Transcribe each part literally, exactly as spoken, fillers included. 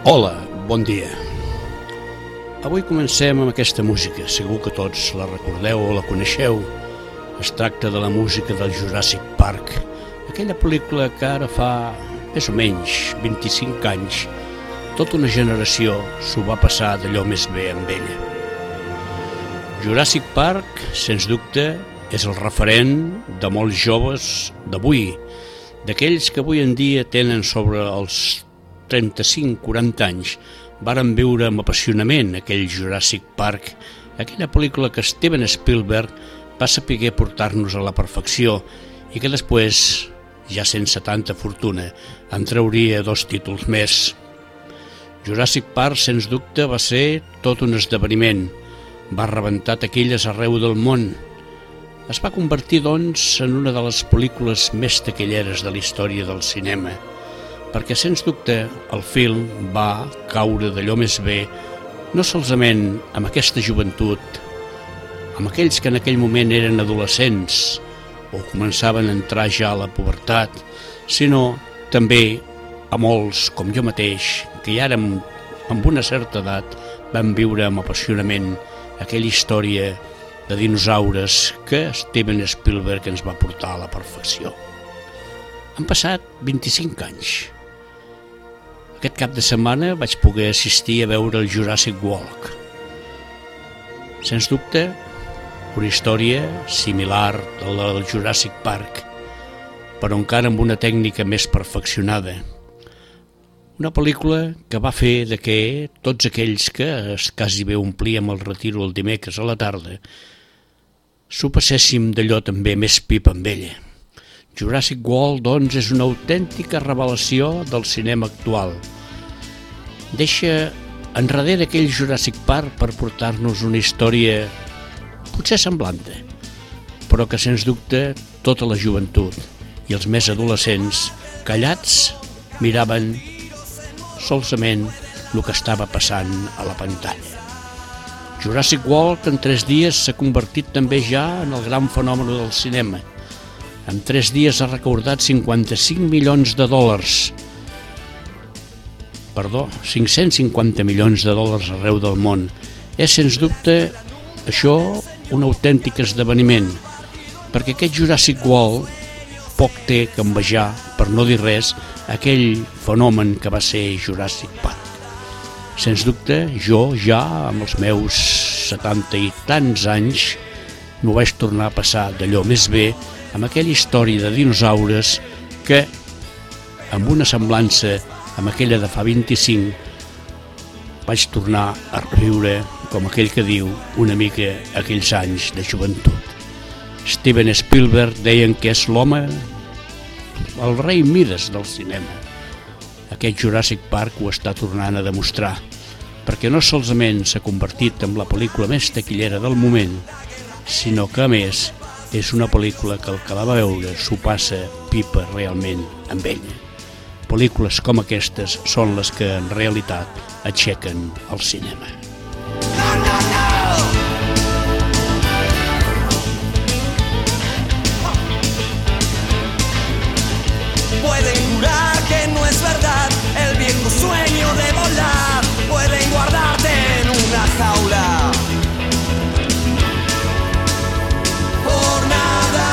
Hola, bon dia. Avui comencem amb aquesta música, segur que tots la recordeu o la coneixeu. Es tracta de la música del Jurassic Park, aquella pel·lícula que ara fa més o menys vint-i-cinc anys tota una generació s'ho va passar d'allò més bé amb ella. Jurassic Park, sens dubte, és el referent de molts joves d'avui, d'aquells que avui en dia tenen sobre els trenta-cinc a quaranta anys, varen viure amb apassionament aquell Jurassic Park, aquella pel·lícula que Steven Spielberg va saber portar-nos a la perfecció i que després, ja sense tanta fortuna, en trauria dos títols més. Jurassic Park, sens dubte, va ser tot un esdeveniment. Va rebentar taquilles arreu del món. Es va convertir, doncs, en una de les pel·lícules més taquilleres de la història del cinema, perquè, sens dubte, el film va caure d'allò més bé, no solament amb aquesta joventut, amb aquells que en aquell moment eren adolescents o començaven a entrar ja a la pubertat, sinó també a molts, com jo mateix, que ja érem amb una certa edat, vam viure amb apassionament aquella història de dinosaures que Steven Spielberg ens va portar a la perfecció. Han passat vint-i-cinc anys. Aquest cap de setmana vaig poder assistir a veure el Jurassic World. Sens dubte, una història similar a la del Jurassic Park, però encara amb una tècnica més perfeccionada. Una pel·lícula que va fer de que tots aquells que quasi bé omplíem el retiro el dimecres a la tarda s'ho passéssim d'allò també més pip amb ella. Jurassic World, doncs, és una autèntica revelació del cinema actual. Deixa enrere aquell Jurassic Park per portar-nos una història potser semblant, però que, sens dubte, tota la joventut i els més adolescents, callats, miraven solament el que estava passant a la pantalla. Jurassic World en tres dies s'ha convertit també ja en el gran fenomen del cinema. En tres dies ha recaptat cinquanta-cinc milions de dòlars. Perdó, cinc-cents cinquanta milions de dòlars arreu del món. És, sens dubte, això un autèntic esdeveniment, perquè aquest Jurassic World poc té que envejar, per no dir res, aquell fenomen que va ser Jurassic Park. Sens dubte, jo ja, amb els meus setanta i tants anys, m'ho vaig tornar a passar d'allò més bé amb aquella història de dinosaures que, amb una semblança amb aquella de fa vint-i-cinc, vaig tornar a reviure, com aquell que diu, una mica aquells anys de joventut. Steven Spielberg deien que és l'home, el rei Mides del cinema. Aquest Jurassic Park ho està tornant a demostrar, perquè no solament s'ha convertit en la pel·lícula més taquillera del moment, sinó que, a més, és una pel·lícula que el que la va veure s'ho passa pipa realment amb ella. Pel·lícules com aquestes són les que en realitat aixequen el cinema. No, no, no! Pueden jurar que no es verdad el viejo sueño de volar, pueden guardarte en una jaula por nada,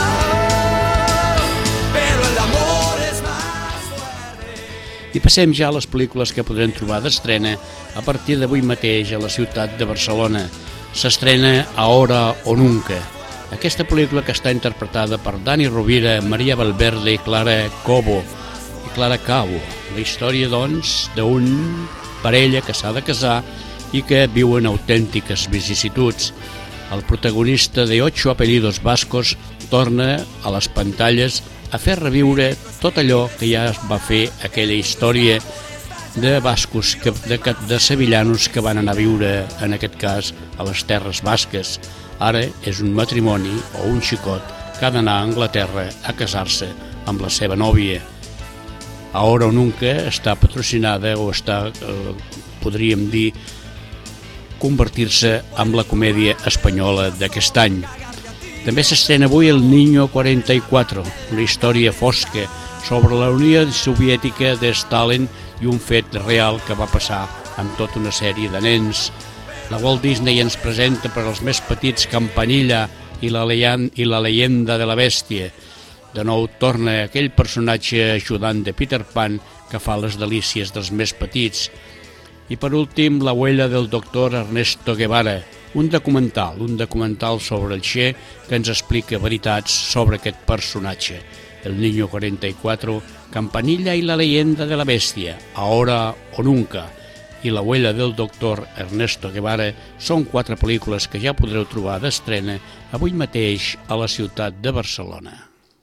pero el amor es más fuerte. I passem ja a les pel·lícules que podrem trobar d'estrena a partir d'avui mateix a la ciutat de Barcelona. S'estrena Ahora o Nunca. Aquesta pel·lícula que està interpretada per Dani Rovira, Maria Valverde i Clara Cobo i Clara Cabo. La història, doncs, d'un parella que s'ha de casar i que viuen autèntiques vicissituds. El protagonista de Ocho apellidos vascos torna a les pantalles a fer reviure tot allò que ja es va fer aquella història de bascos, de, de sevillanos que van anar a viure, en aquest cas, a les terres basques. Ara és un matrimoni o un xicot que ha d'anar a Anglaterra a casar-se amb la seva nòvia. Ahora o Nunca està patrocinada o està, eh, podríem dir, convertir-se en la comèdia espanyola d'aquest any. També s'estrena avui El Niño quaranta-quatre, una història fosca sobre la Unió Soviètica de Stalin i un fet real que va passar amb tota una sèrie de nens. La Walt Disney ens presenta per als més petits Campanilla i la, i la leyenda de la bèstia. De nou torna aquell personatge ajudant de Peter Pan que fa les delícies dels més petits. I per últim, La huella del doctor Ernesto Guevara, un documental, un documental sobre el Che que ens explica veritats sobre aquest personatge. El Niño cuarenta y cuatro, Campanilla y la leyenda de la bestia, Ahora o nunca, i La huella del doctor Ernesto Guevara són quatre pel·lícules que ja podreu trobar d'estrena avui mateix a la ciutat de Barcelona.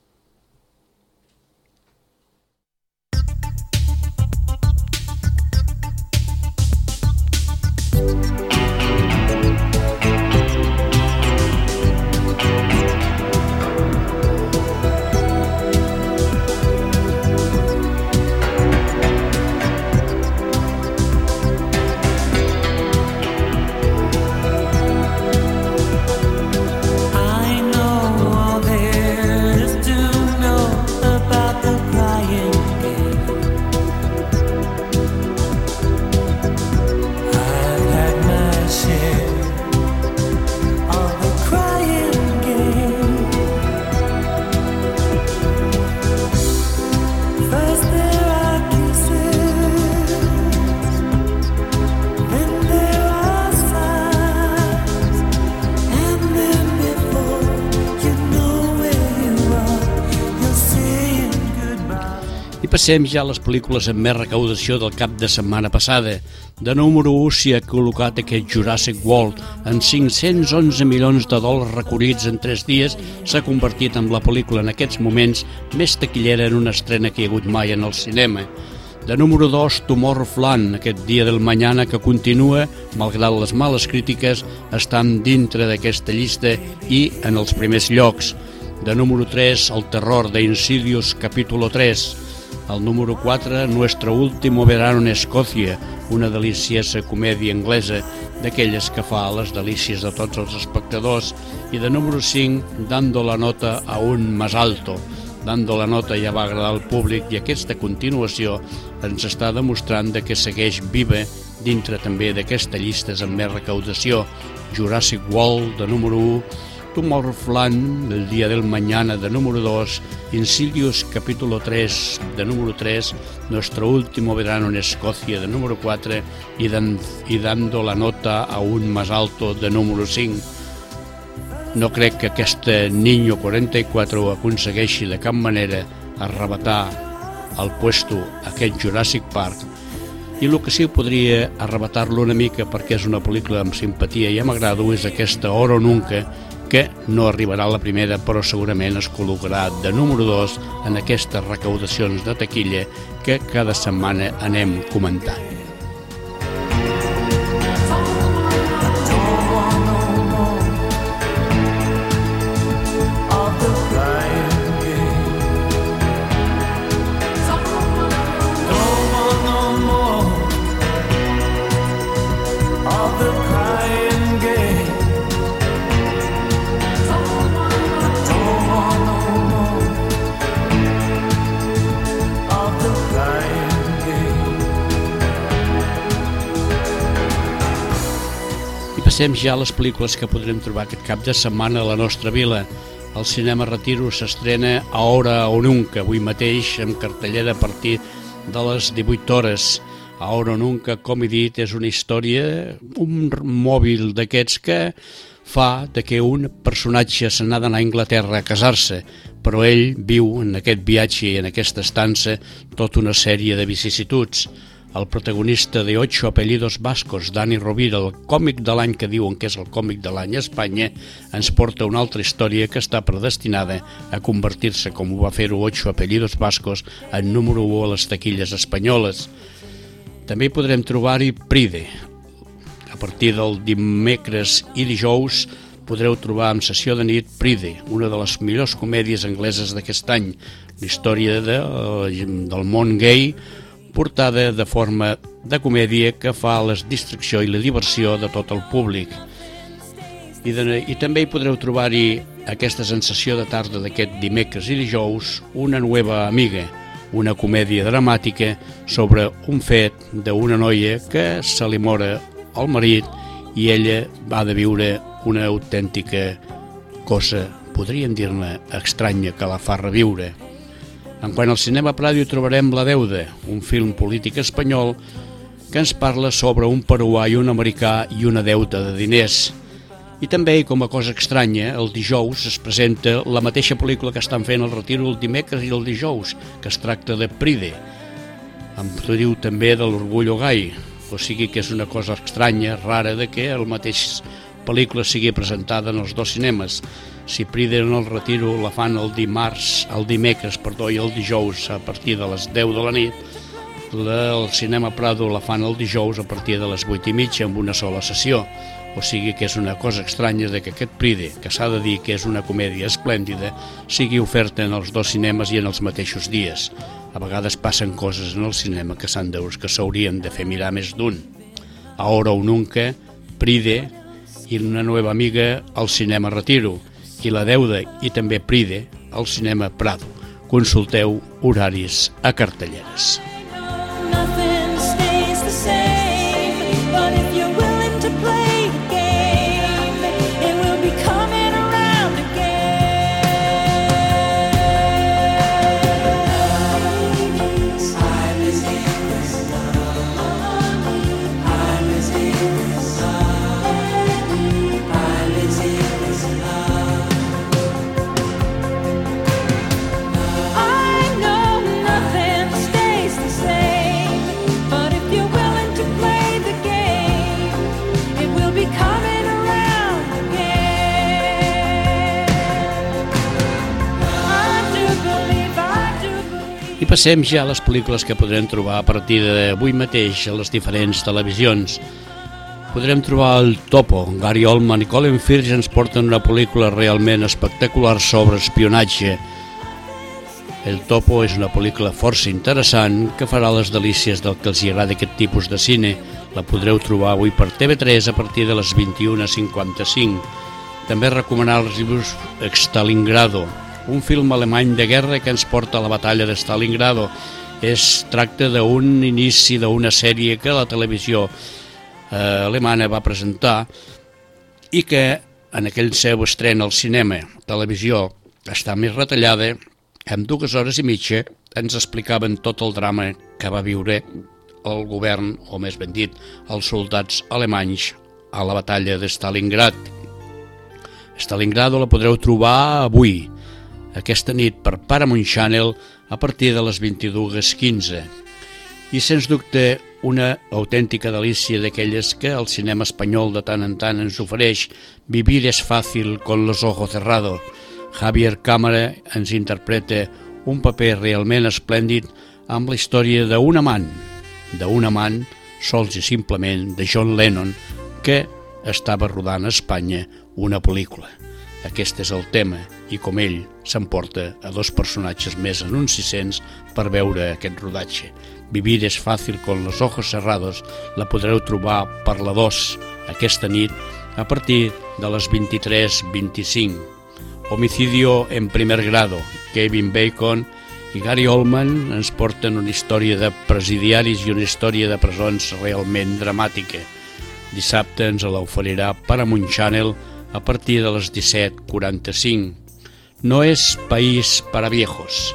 Passem ja a les pel·lícules amb més recaudació del cap de setmana passada. De número u s'hi ha col·locat aquest Jurassic World. En cinc-cents onze milions de dòlars recollits en tres dies, s'ha convertit en la pel·lícula en aquests moments més taquillera en una estrena que hi ha hagut mai en el cinema. De número dos, Tomorrowland, aquest dia del mañana que continua, malgrat les males crítiques, estan dintre d'aquesta llista i en els primers llocs. De número tres, El terror de Insidious, capítulo tres. El número quatre, Nuestro último verano en Escòcia, una deliciosa comèdia anglesa, d'aquelles que fa les delícies de tots els espectadors. I de número cinc, Dando la nota aún más alto. Dando la nota ja va agradar al públic i aquesta continuació ens està demostrant que segueix viva dintre també d'aquesta llista amb més recaudació. Jurassic World, de número u, Tomorrowland, El día del mañana, de número dos, Insidious, capítulo tres, de número tres, Nuestro último verano en Escòcia, de número quatre, i, dan, i Dando la nota aún más alto, de número cinc. No crec que aquesta Niño cuarenta y cuatro aconsegueixi de cap manera arrebatar el puesto a aquest Jurassic Park, i el que sí podria arrebatar-lo una mica, perquè és una pel·lícula amb simpatia i m'agrada, és aquesta Ahora o nunca, que no arribarà a la primera, però segurament es col·locarà de número dos en aquestes recaudacions de taquilla que cada setmana anem comentant. Passem ja a les pel·lícules que podrem trobar aquest cap de setmana a la nostra vila. El cinema Retiro s'estrena Ahora o nunca, avui mateix, amb cartellera a partir de les divuit hores. Ahora o nunca, com he dit, és una història, un mòbil d'aquests que fa de que un personatge se n'ha d'anar a Anglaterra a casar-se, però ell viu en aquest viatge i en aquesta estança tota una sèrie de vicissituds. El protagonista de Ocho apellidos vascos, Dani Rovira, el còmic de l'any que diuen que és el còmic de l'any a Espanya, ens porta una altra història que està predestinada a convertir-se, com ho va fer-ho Ocho apellidos vascos, en número u a les taquilles espanyoles. També hi podrem trobar-hi Pride. A partir del dimecres i dijous podreu trobar en sessió de nit Pride, una de les millors comèdies angleses d'aquest any, la història de, del món gay, portada de forma de comèdia que fa la distracció i la diversió de tot el públic. I, de, i també hi podreu trobar-hi aquesta sensació de tarda d'aquest dimecres i dijous, Una nueva amiga, una comèdia dramàtica sobre un fet d'una noia que se li mora el marit i ella va de viure una autèntica cosa, podríem dir-ne, estranya, que la fa reviure. En quant al cinema Prado hi trobarem La Deuda, un film polític espanyol que ens parla sobre un peruà i un americà i una deuta de diners. I també, com a cosa estranya, el dijous es presenta la mateixa pel·lícula que estan fent el Retiro el dimecres i el dijous, que es tracta de Pride, amb motiu també de l'Orgullo Gai, o sigui que és una cosa estranya, rara, de que el mateix pel·lícula sigui presentada en els dos cinemes. Si Pride en el Retiro la fan el dimarts, el dimecres, perdó, i el dijous a partir de les deu de la nit, la, el cinema Prado la fan el dijous a partir de les vuit i mitja amb una sola sessió. O sigui que és una cosa estranya de que aquest Pride, que s'ha de dir que és una comèdia esplèndida, sigui oferta en els dos cinemes i en els mateixos dies. A vegades passen coses en el cinema que s'han de, que s'haurien de fer mirar més d'un. Ahora o nunca, Pride i una nova amiga al cinema Retiro, i La Deuda i també Pride al cinema Prado. Consulteu horaris a cartelleres. I passem ja a les pel·lícules que podrem trobar a partir d'avui mateix a les diferents televisions. Podrem trobar El Topo. Gary Oldman i Colin Firth ens porten una pel·lícula realment espectacular sobre espionatge. El Topo és una pel·lícula força interessant que farà les delícies del que els agrada aquest tipus de cine. La podreu trobar avui per T V tres a partir de les vint-i-una cinquanta-cinc. També recomanar-vos Stalingrado, un film alemany de guerra que ens porta a la batalla de Stalingrado. Es tracta d'un inici d'una sèrie que la televisió eh, alemana va presentar i que en aquell seu estrena al cinema, televisió, està més retallada, en dues hores i mitja ens explicaven tot el drama que va viure el govern, o més ben dit, els soldats alemanys a la batalla de Stalingrad. Stalingrado la podreu trobar avui, aquesta nit, per Paramount Channel a partir de les vint-i-dues quinze. I sens dubte una autèntica delícia d'aquelles que el cinema espanyol de tant en tant ens ofereix. Vivir es fácil con los ojos cerrados. Javier Cámara ens interpreta un paper realment esplèndid amb la història d'un amant, d'un amant sols i simplement de John Lennon, que estava rodant a Espanya una pel·lícula. Aquest és el tema, i com ell s'emporta a dos personatges més en uns sis-cents per veure aquest rodatge. Vivir es fácil con los ojos cerrados la podreu trobar per la dos aquesta nit a partir de les vint-i-tres vint-i-cinc. Homicidio en primer grado, Kevin Bacon i Gary Oldman ens porten una història de presidiaris i una història de presons realment dramàtica. Dissabte ens l'oferirà Paramount Channel a partir de les disset quaranta-cinc. No és país per a viejos.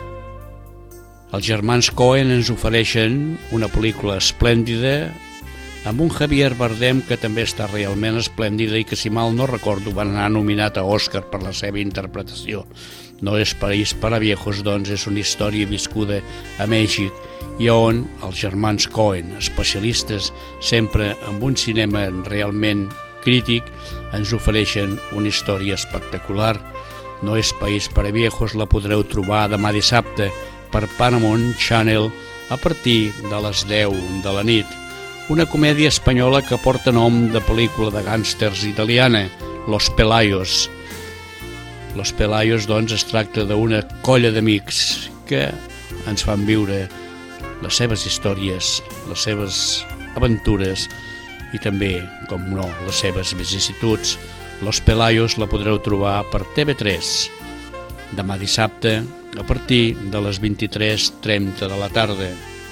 Els germans Coen ens ofereixen una pel·lícula esplèndida amb un Javier Bardem que també està realment esplèndida i que, si mal no recordo, va anar nominat a Òscar per la seva interpretació. No és país per a viejos, doncs, és una història viscuda a Mèxic i on els germans Coen, especialistes sempre amb un cinema realment crític, ens ofereixen una història espectacular. No és país per a viejos la podreu trobar demà dissabte per Paramount Channel a partir de les deu de la nit. Una comèdia espanyola que porta nom de pel·lícula de gàngsters italiana, Los Pelayos. Los Pelayos, doncs, es tracta d'una colla d'amics que ens fan viure les seves històries, les seves aventures i també, com no, les seves vicissituds. Los Pelayos la podreu trobar per T V tres demà dissabte a partir de les vint-i-tres trenta de la tarda.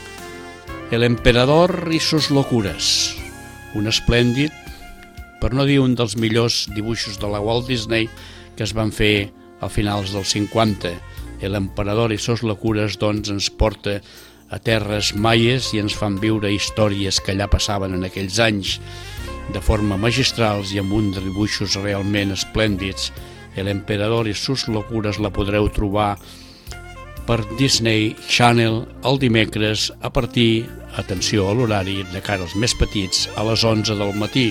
El emperador y sus locuras, un esplèndid, per no dir un dels millors dibuixos de la Walt Disney que es van fer a finals dels cinquanta. El emperador i sus locuras doncs ens porta a terres maies i ens fan viure històries que allà passaven en aquells anys de forma magistrals i amb uns dibuixos realment esplèndids. El emperador i sus locuras la podreu trobar per Disney Channel el dimecres a partir, atenció a l'horari, de cara als més petits, a les onze del matí.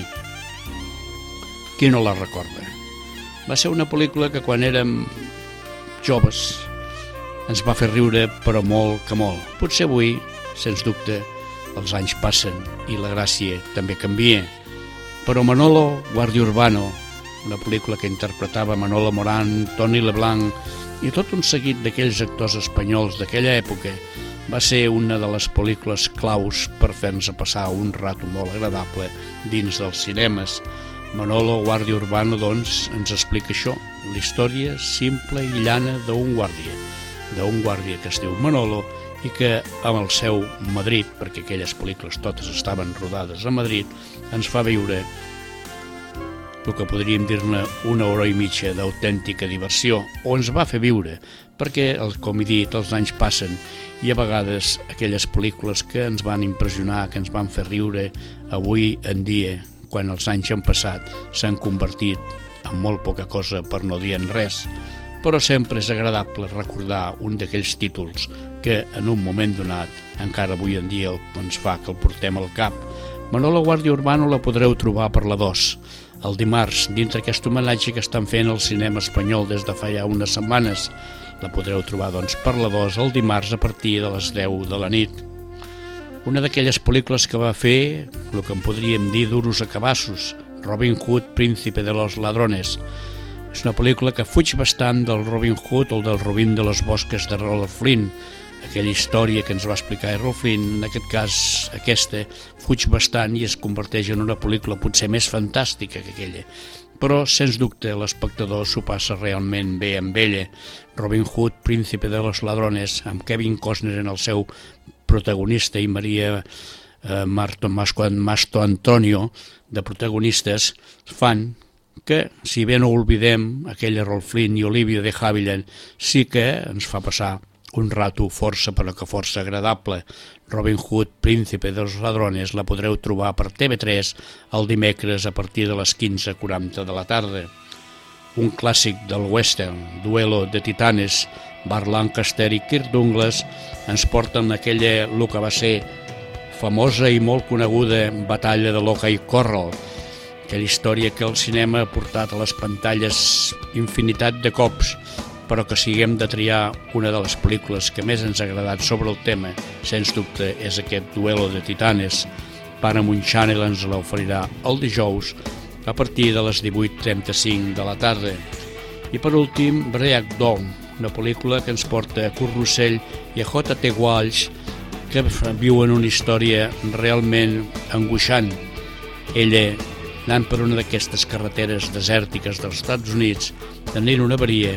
Qui no la recorda? Va ser una pel·lícula que quan érem joves ens va fer riure, però molt que molt. Potser avui, sens dubte, els anys passen i la gràcia també canvia. Però Manolo, Guardia Urbano, una pel·lícula que interpretava Manolo Morán, Toni Leblanc i tot un seguit d'aquells actors espanyols d'aquella època, va ser una de les pel·lícules claus per fer-nos passar un rato molt agradable dins dels cinemes. Manolo, Guardia Urbano, doncs, ens explica això, la història simple i llana d'un guàrdia, d'un guàrdia que es diu Manolo i que amb el seu Madrid, perquè aquelles pel·lícules totes estaven rodades a Madrid, ens fa viure el que podríem dir-ne una hora i mitja d'autèntica diversió, o ens va fer viure, perquè, com he dit, els anys passen i a vegades aquelles pel·lícules que ens van impressionar, que ens van fer riure, avui en dia, quan els anys han passat, s'han convertit en molt poca cosa, per no dir en res. Però sempre és agradable recordar un d'aquells títols que en un moment donat, encara avui en dia ens fa que el portem al cap. Manolo, Guardia Urbano la podreu trobar per la dos, el dimarts, dintre aquest homenatge que estan fent al cinema espanyol des de fa ja unes setmanes. La podreu trobar doncs per la dos el dimarts a partir de les deu de la nit. Una d'aquelles pel·lícules que va fer el que en podríem dir duros a cabassos, Robin Hood, Príncipe de los Ladrones. És una pel·lícula que fuig bastant del Robin Hood o del Robin de los Bosques de Errol Flynn, aquella història que ens va explicar Errol Flynn. En aquest cas, aquesta fuig bastant i es converteix en una pel·lícula potser més fantàstica que aquella. Però, sens dubte, l'espectador s'ho passa realment bé amb ella. Robin Hood, Príncipe de los Ladrones, amb Kevin Costner en el seu protagonista i Maria eh, Marto, Masto Antonio de protagonistes, fan que, si bé no oblidem aquell Errol Flynn i Olivia de Havilland, sí que ens fa passar un rato força, però que força agradable. Robin Hood, Príncipe de los Ladrones, la podreu trobar per T V tres el dimecres a partir de les quinze quaranta de la tarda. Un clàssic del western, Duelo de Titanes, Burt Lancaster i Kirk Douglas ens porten aquella, el que va ser famosa i molt coneguda batalla de l'Okai Corral, aquella història que el cinema ha portat a les pantalles infinitat de cops, però que si haguem de triar una de les pel·lícules que més ens ha agradat sobre el tema, sens dubte és aquest Duelo de Titanes. Paramount Channel ens l'oferirà el dijous a partir de les divuit trenta-cinc de la tarda. I per últim, Break Dawn, una pel·lícula que ens porta a Kurt Russell i a J T Walsh, que viuen una història realment angoixant. Ella, anant per una d'aquestes carreteres desèrtiques dels Estats Units, tenint una avaria,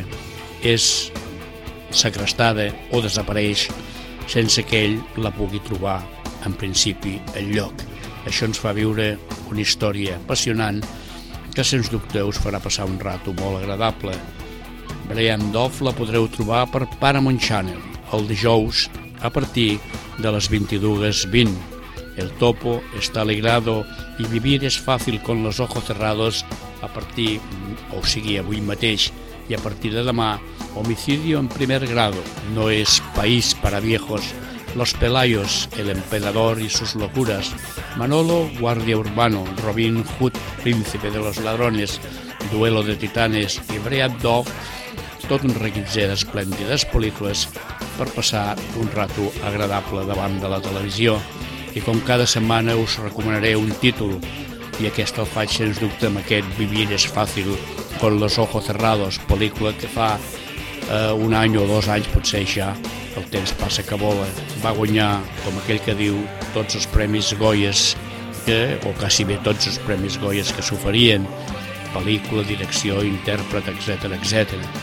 és segrestada o desapareix sense que ell la pugui trobar en principi enlloc. Això ens fa viure una història apassionant que sens dubte us farà passar un rato molt agradable. Brian Doff la podreu trobar per Paramount Channel el dijous a partir de les vint-i-dues vint. El topo está alegrado y vivir es fácil con los ojos cerrados a partir, o sigui, avui mateix i a partir de demà, Homicidio en primer grado, No es país para viejos, Los Pelayos, El emperador y sus locuras, Manolo, Guardia Urbano, Robin Hood, Príncipe de los Ladrones, Duelo de Titanes i Break Dawn, tot un reguitzell d'esplèndides pel·lícules per passar un rato agradable davant de la televisió. I com cada setmana us recomanaré un títol, i aquest el faig sens dubte amb aquest Vivir es fácil con los ojos cerrados, pel·lícula que fa eh, un any o dos anys, potser ja, el temps passa que vola. Va guanyar, com aquell que diu, tots els premis Goyes, que, o quasi bé tots els premis Goyes que s'oferien, pel·lícula, direcció, intèrpret, etcètera, etcètera.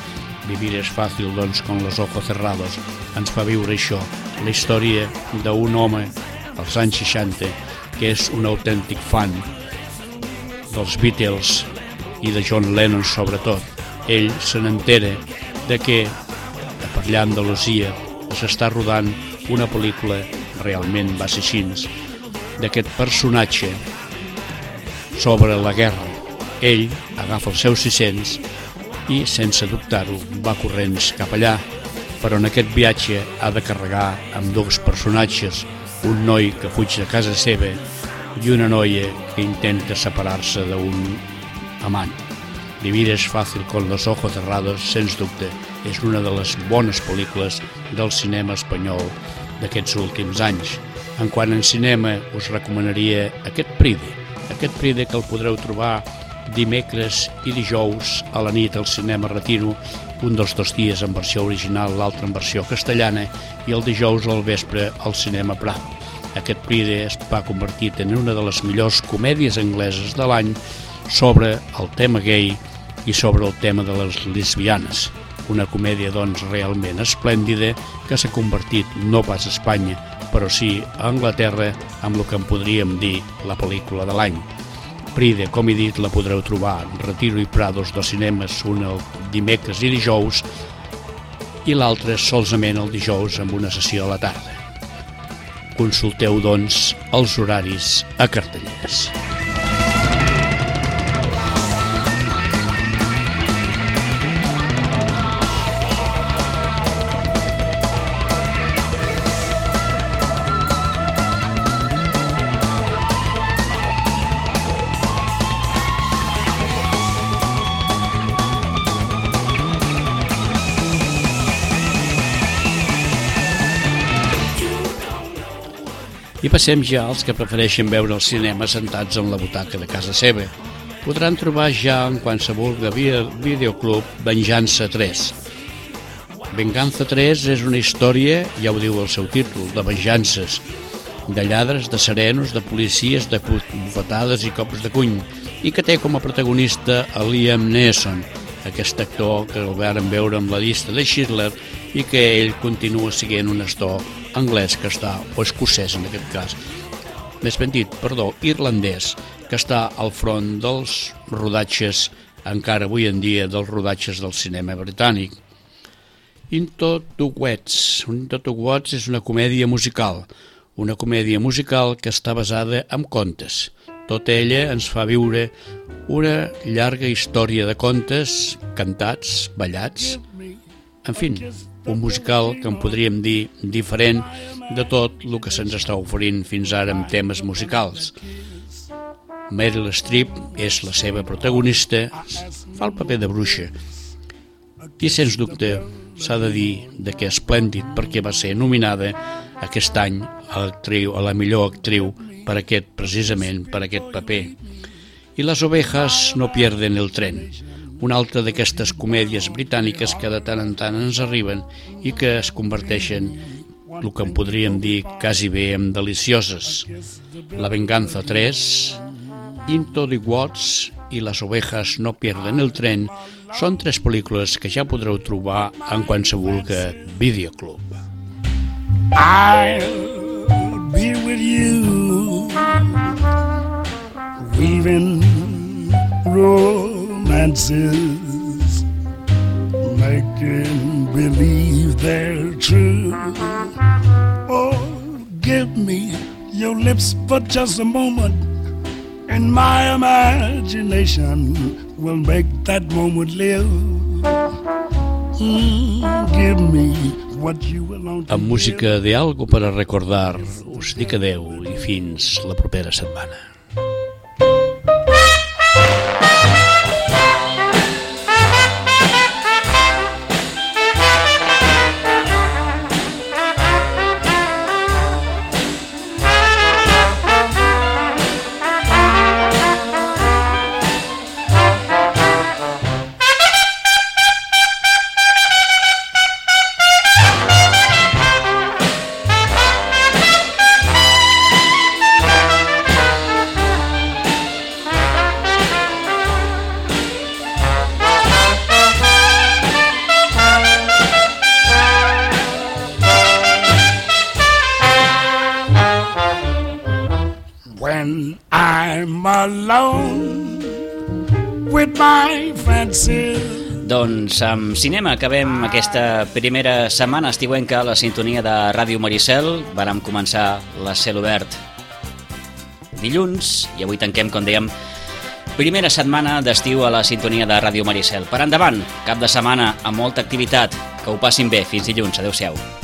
Vivir és fàcil, doncs, con los ojos cerrados. Ens fa viure això, la història d'un home als anys seixanta que és un autèntic fan dels Beatles i de John Lennon sobretot. Ell se n'entera de que per allà a Andalusia s'està rodant una pel·lícula, realment va ser així, d'aquest personatge sobre la guerra. Ell agafa els seus sis-cents i, sense dubtar-ho, va corrents cap allà, però en aquest viatge ha de carregar amb dos personatges, un noi que fuig de casa seva i una noia que intenta separar-se d'un amant. Vivir és fàcil con los ojos cerrados, sens dubte, és una de les bones pel·lícules del cinema espanyol d'aquests últims anys. En quant en cinema, us recomanaria aquest Pride, aquest Pride que el podreu trobar dimecres i dijous a la nit al Cinema Retiro, un dels dos dies en versió original, l'altre en versió castellana, i el dijous al vespre al Cinema Prat. Aquest Pride es va convertir en una de les millors comèdies angleses de l'any sobre el tema gay i sobre el tema de les lesbianes. Una comèdia, doncs, realment esplèndida que s'ha convertit no pas a Espanya, però sí a Anglaterra, amb el que en podríem dir la pel·lícula de l'any. Pride, com he dit, la podreu trobar en Retiro i Prados dos cinemes, un el dimecres i dijous i l'altre solament el dijous amb una sessió a la tarda. Consulteu, doncs, els horaris a cartellers. I passem ja als que prefereixen veure el cinema sentats en la butaca de casa seva. Podran trobar ja en qualsevol videoclub Venganza tres. Venganza tres és una història, ja ho diu el seu títol, de venjances, de lladres, de serenos, de policies, de bufetades i cops de cuny, i que té com a protagonista a Liam Neeson, aquest actor que el varen veure amb la llista de Schindler i que ell continua sent un actor anglès que està, o escocès en aquest cas, més ben dit, perdó, irlandès, que està al front dels rodatges, encara avui en dia, dels rodatges del cinema britànic. Into the Woods. Into the Woods és una comèdia musical, una comèdia musical que està basada en contes. Tota ella ens fa viure una llarga història de contes cantats, ballats, en fi, un musical que en podríem dir diferent de tot el que se'ns està oferint fins ara amb temes musicals. Meryl Streep és la seva protagonista, fa el paper de bruixa, i sens dubte s'ha de dir de que esplèndid perquè va ser nominada aquest any a, l'actriu, a la millor actriu per aquest, precisament per aquest paper. I les ovejas no pierden el tren, una altra d'aquestes comèdies britàniques que de tant en tant ens arriben i que es converteixen, el que en podríem dir, quasi bé en delicioses. La Venganza tres, Into the Woods i Les ovejas no pierden el tren són tres pel·lícules que ja podreu trobar en qualsevol videoclub. I'll be with you, weaving romances, making believe they're true. Oh, give me your lips for just a moment, and my imagination will make that moment live. Mm, give me what you belong to. Amb música de algo para recordar, us dic adeu i fins la propera setmana. when I'm alone with my fancy. Doncs amb cinema acabem aquesta primera setmana estiuenca a la sintonia de Ràdio Maricel. Vàrem començar la Cel Obert dilluns i avui tanquem, com dèiem, primera setmana d'estiu a la sintonia de Ràdio Maricel. Per endavant, cap de setmana amb molta activitat. Que ho passin bé. Fins dilluns. Adéu-siau.